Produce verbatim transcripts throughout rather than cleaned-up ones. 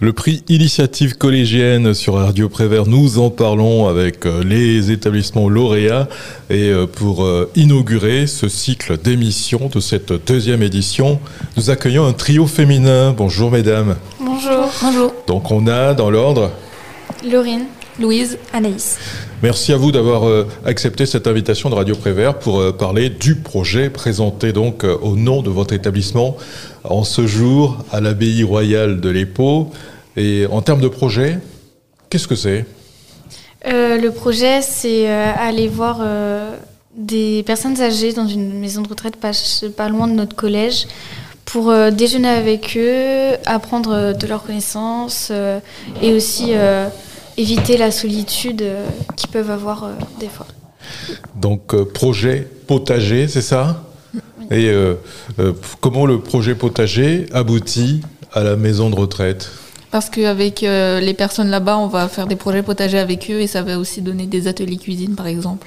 Le prix Initiative collégienne sur Radio Prévert, nous en parlons avec les établissements lauréats. Et pour inaugurer ce cycle d'émissions de cette deuxième édition, nous accueillons un trio féminin. Bonjour mesdames. Bonjour. Bonjour. Donc on a dans l'ordre Laurine, Louise, Anaïs. Merci à vous d'avoir accepté cette invitation de Radio Prévert pour parler du projet présenté donc au nom de votre établissement en ce jour à l'abbaye royale de l'Épau. Et en termes de projet, qu'est-ce que c'est ? euh, Le projet, c'est euh, aller voir euh, des personnes âgées dans une maison de retraite pas, pas loin de notre collège pour euh, déjeuner avec eux, apprendre de leurs connaissances euh, et aussi euh, éviter la solitude euh, qu'ils peuvent avoir euh, des fois. Donc, euh, projet potager, c'est ça ? Oui. Et euh, euh, comment le projet potager aboutit à la maison de retraite ? Parce qu'avec euh, les personnes là-bas, on va faire des projets potagers avec eux et ça va aussi donner des ateliers cuisine, par exemple.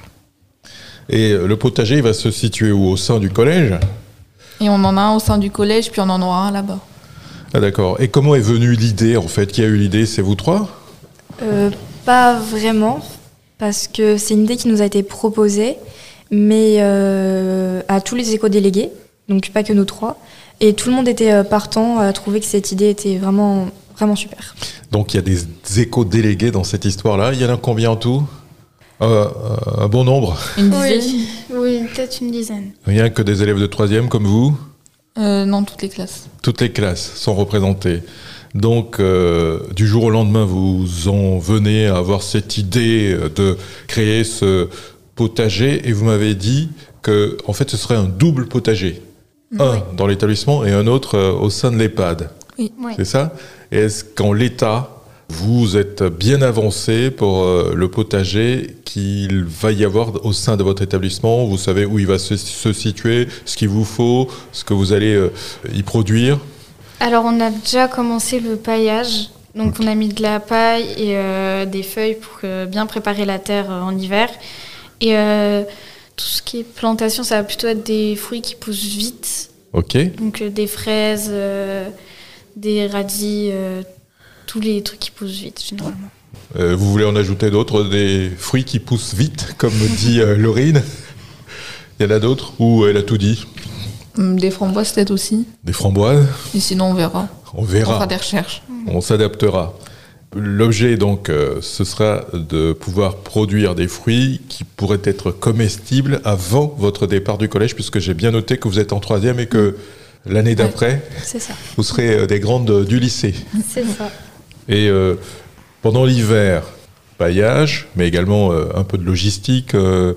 Et euh, le potager, il va se situer où ? Au sein du collège ? Et on en a un au sein du collège, puis on en aura un là-bas. Ah d'accord. Et comment est venue l'idée, en fait ? Qui a eu l'idée ? C'est vous trois ? euh, Pas vraiment, parce que c'est une idée qui nous a été proposée, mais euh, à tous les éco-délégués, donc pas que nous trois. Et tout le monde était partant à trouver que cette idée était vraiment... Vraiment super. Donc il y a des éco-délégués dans cette histoire-là. Il y en a combien en tout ? euh, Un bon nombre ? Une dizaine ? Oui, oui, peut-être une dizaine. Rien que des élèves de troisième comme vous ? euh, Non, toutes les classes. Toutes les classes sont représentées. Donc euh, du jour au lendemain, vous en venez à avoir cette idée de créer ce potager et vous m'avez dit que en fait ce serait un double potager. Oui. Un dans l'établissement et un autre euh, au sein de l'EHPAD. Oui. C'est ça ? Et est-ce qu'en l'état, vous êtes bien avancé pour euh, le potager qu'il va y avoir au sein de votre établissement ? Vous savez où il va se, se situer, ce qu'il vous faut, ce que vous allez euh, y produire ? Alors, on a déjà commencé le paillage. Donc, okay. On a mis de la paille et euh, des feuilles pour euh, bien préparer la terre euh, en hiver. Et euh, tout ce qui est plantation, ça va plutôt être des fruits qui poussent vite. Ok. Donc, euh, des fraises... Euh, des radis, euh, tous les trucs qui poussent vite, généralement. Euh, vous voulez en ajouter d'autres, des fruits qui poussent vite, comme dit euh, Laurine ? Il y en a d'autres ? Ou elle a tout dit ? Des framboises peut-être aussi. Des framboises ? Et sinon, on verra. On verra. On fera des recherches. On s'adaptera. L'objet, donc, euh, ce sera de pouvoir produire des fruits qui pourraient être comestibles avant votre départ du collège, puisque j'ai bien noté que vous êtes en troisième et que... L'année d'après, ouais, c'est ça. Vous serez des grandes du lycée. C'est ça. Et euh, pendant l'hiver, paillage, mais également euh, un peu de logistique. Euh,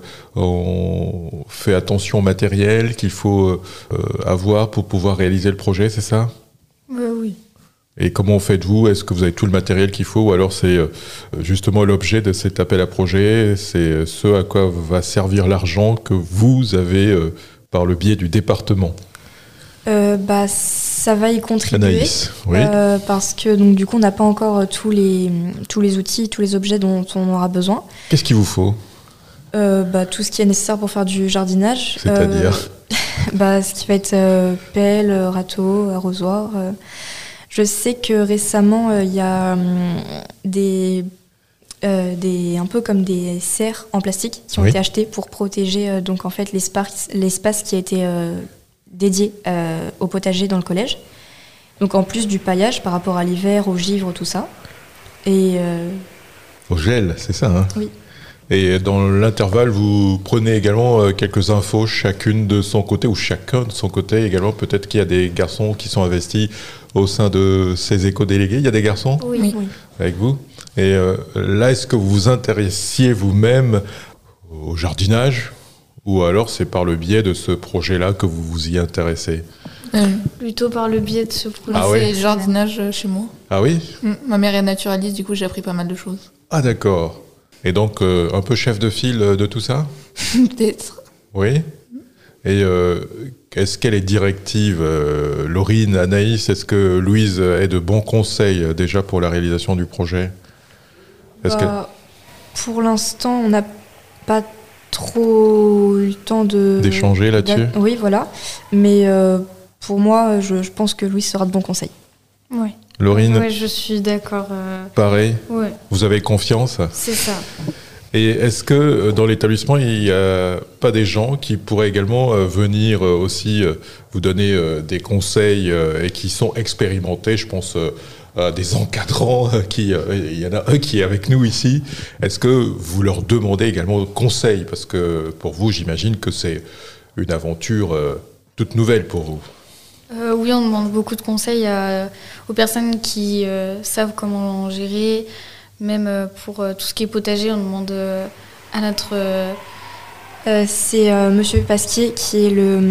on fait attention au matériel qu'il faut euh, avoir pour pouvoir réaliser le projet, c'est ça ? euh, Oui. Et comment faites-vous ? Est-ce que vous avez tout le matériel qu'il faut ? Ou alors c'est euh, justement l'objet de cet appel à projet, c'est ce à quoi va servir l'argent que vous avez euh, par le biais du département ? Euh, bah, ça va y contribuer. Anaïs, oui. euh, parce que donc, du coup, on n'a pas encore tous les, tous les outils, tous les objets dont on aura besoin. Qu'est-ce qu'il vous faut ? euh, bah, Tout ce qui est nécessaire pour faire du jardinage. C'est-à-dire euh, bah, ce qui va être euh, pelle, râteau, arrosoir. Euh. Je sais que récemment, il euh, y a euh, des, euh, des, un peu comme des serres en plastique qui ont oui. été achetées pour protéger euh, donc, en fait, l'espace, l'espace qui a été... Euh, dédié euh, au potager dans le collège. Donc en plus du paillage par rapport à l'hiver, au givre, tout ça. Et euh... au gel, c'est ça, hein ? Oui. Et dans l'intervalle, vous prenez également euh, quelques infos, chacune de son côté, ou chacun de son côté également. Peut-être qu'il y a des garçons qui sont investis au sein de ces éco-délégués. Il y a des garçons ? Oui. oui. Avec vous ? Et euh, là, est-ce que vous vous intéressiez vous-même au jardinage ? Ou alors c'est par le biais de ce projet-là que vous vous y intéressez ? euh, Plutôt par le biais de ce projet. Ah c'est oui. Le jardinage chez moi. Ah oui ? mmh. Ma mère est naturaliste, du coup j'ai appris pas mal de choses. Ah d'accord. Et donc euh, un peu chef de file de tout ça ? Peut-être. Oui. Et euh, est-ce qu'elle est directive, euh, Laurine, Anaïs ? Est-ce que Louise est de bons conseils déjà pour la réalisation du projet ? Est-ce bah, que... Pour l'instant, on n'a pas trop eu le temps de... d'échanger là-dessus ? Oui, voilà. Mais euh, pour moi, je, je pense que Louise sera de bons conseils. Oui. Laurine, Oui, je suis d'accord. Euh... pareil. Ouais. Vous avez confiance? C'est ça. Et est-ce que dans l'établissement, il n'y a pas des gens qui pourraient également venir aussi vous donner des conseils et qui sont expérimentés? Je pense à des encadrants, qui, il y en a un qui est avec nous ici. Est-ce que vous leur demandez également conseil? Parce que pour vous, j'imagine que c'est une aventure toute nouvelle pour vous. Euh, oui, on demande beaucoup de conseils à, aux personnes qui euh, savent comment gérer. Même euh, pour euh, tout ce qui est potager, on demande euh, à notre... Euh... Euh, c'est euh, Monsieur Pasquier qui est le,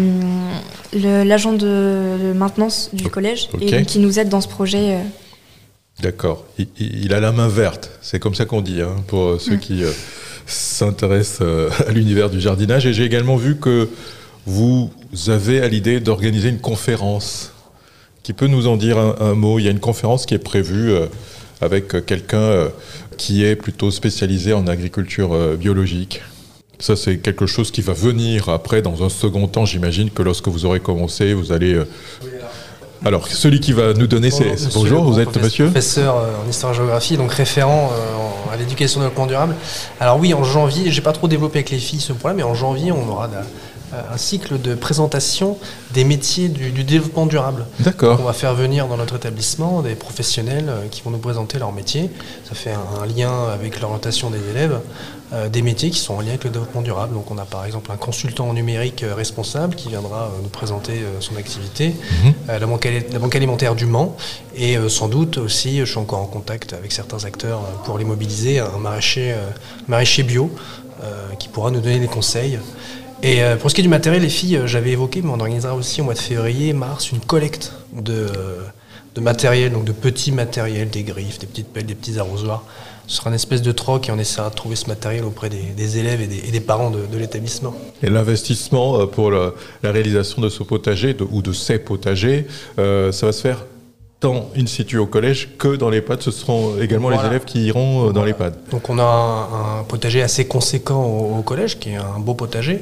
le, l'agent de, de maintenance du collège okay. et donc, qui nous aide dans ce projet. Euh... D'accord. Il, il a la main verte, c'est comme ça qu'on dit, hein, pour ceux mmh. qui euh, s'intéressent euh, à l'univers du jardinage. Et j'ai également vu que vous avez à l'idée d'organiser une conférence. Qui peut nous en dire un, un mot? Il y a une conférence qui est prévue euh, avec quelqu'un euh, qui est plutôt spécialisé en agriculture euh, biologique. Ça, c'est quelque chose qui va venir après, dans un second temps. J'imagine que lorsque vous aurez commencé, vous allez... Euh... Oui, alors. alors, celui qui va nous donner... Bonjour, c'est... Monsieur, Bonjour, vous êtes monsieur professeur en histoire-géographie, donc référent euh, à l'éducation de développement durable. Alors oui, en janvier, j'ai pas trop développé avec les filles ce point-là, mais en janvier, on aura... De la... un cycle de présentation des métiers du, du développement durable. D'accord. Donc on va faire venir dans notre établissement des professionnels qui vont nous présenter leurs métiers. Ça fait un, un lien avec l'orientation des élèves, euh, des métiers qui sont en lien avec le développement durable. Donc on a par exemple un consultant en numérique euh, responsable qui viendra euh, nous présenter euh, son activité, mmh. euh, la, banque, la banque alimentaire du Mans, et euh, sans doute aussi, je suis encore en contact avec certains acteurs euh, pour les mobiliser, un maraîcher, euh, maraîcher bio euh, qui pourra nous donner des conseils. Et euh, pour ce qui est du matériel, les filles, euh, j'avais évoqué, mais on organisera aussi au mois de février, mars, une collecte de, euh, de matériel, donc de petits matériels, des griffes, des petites pelles, des petits arrosoirs. Ce sera une espèce de troc et on essaiera de trouver ce matériel auprès des, des élèves et des, et des parents de, de l'établissement. Et l'investissement pour la, la réalisation de ce potager de, ou de ces potagers, euh, ça va se faire tant in situ au collège que dans l'EHPAD. Ce seront également voilà. les élèves qui iront dans voilà. l'EHPAD. Donc on a un, un potager assez conséquent au, au collège, qui est un beau potager.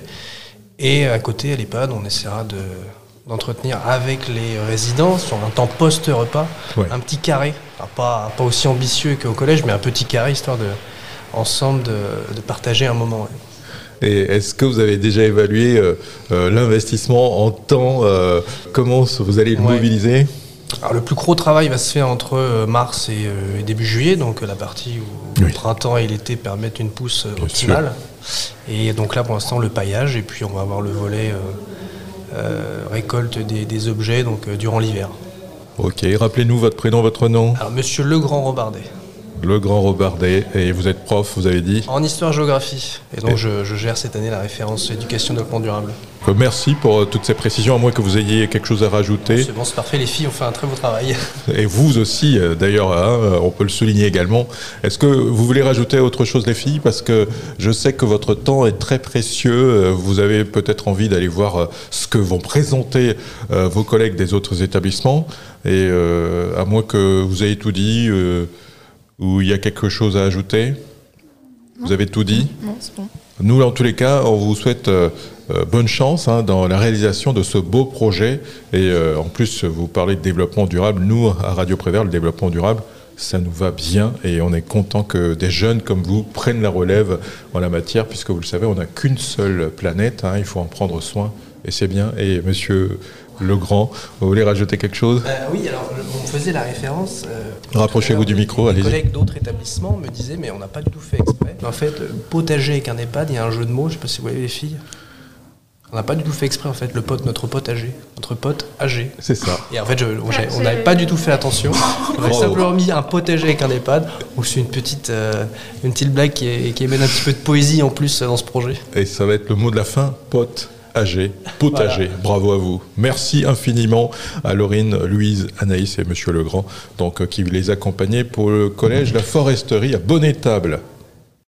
Et à côté, à l'EHPAD, on essaiera de, d'entretenir avec les résidents, sur un temps post-repas, ouais. un petit carré. Alors pas, pas aussi ambitieux qu'au collège, mais un petit carré, histoire de, ensemble de, de partager un moment. Ouais. Et est-ce que vous avez déjà évalué euh, euh, l'investissement en temps euh, Comment vous allez le ouais. mobiliser? Alors, le plus gros travail va se faire entre mars et, euh, et début juillet, donc la partie où oui. le printemps et l'été permettent une pousse euh, optimale. Et donc là, pour l'instant, le paillage, et puis on va avoir le volet euh, euh, récolte des, des objets donc, euh, durant l'hiver. Ok, rappelez-nous votre prénom, votre nom. Alors, Monsieur Legrand Robardet. Legrand Robardet, et vous êtes prof, vous avez dit? En histoire-géographie, et donc et... Je, je gère cette année la référence éducation développement durable. Merci pour toutes ces précisions, à moins que vous ayez quelque chose à rajouter. C'est bon, c'est parfait, les filles ont fait un très beau travail. Et vous aussi, d'ailleurs, hein, on peut le souligner également. Est-ce que vous voulez rajouter autre chose, les filles? Parce que je sais que votre temps est très précieux, vous avez peut-être envie d'aller voir ce que vont présenter vos collègues des autres établissements, et euh, à moins que vous ayez tout dit... Euh, Ou il y a quelque chose à ajouter? Vous avez tout dit? Non, c'est bon. Nous, en tous les cas, on vous souhaite euh, euh, bonne chance hein, dans la réalisation de ce beau projet. Et euh, en plus, vous parlez de développement durable. Nous, à Radio Prévert, le développement durable, ça nous va bien. Et on est content que des jeunes comme vous prennent la relève en la matière, puisque vous le savez, on n'a qu'une seule planète. Hein, il faut en prendre soin. Et c'est bien. Et monsieur... Legrand, vous voulez rajouter quelque chose? euh, Oui, alors on faisait la référence. Euh, Rapprochez-vous du micro, allez-y. Les collègues d'autres établissements me disaient, mais on n'a pas du tout fait exprès. En fait, potager avec un EHPAD, il y a un jeu de mots, je ne sais pas si vous voyez les filles. On n'a pas du tout fait exprès, en fait, le pote, notre pote âgé, notre pote âgé. C'est ça. Et en fait, je, on n'avait pas du tout fait attention. On avait oh. simplement mis un potager avec un EHPAD, où c'est une petite, euh, une petite blague qui, est, qui émène un petit peu de poésie en plus dans ce projet. Et ça va être le mot de la fin, pote. Potager, potager, voilà. Bravo à vous. Merci infiniment à Laurine, Louise, Anaïs et Monsieur Legrand, donc, qui les accompagnaient pour le collège La Foresterie à Bonnet-Table.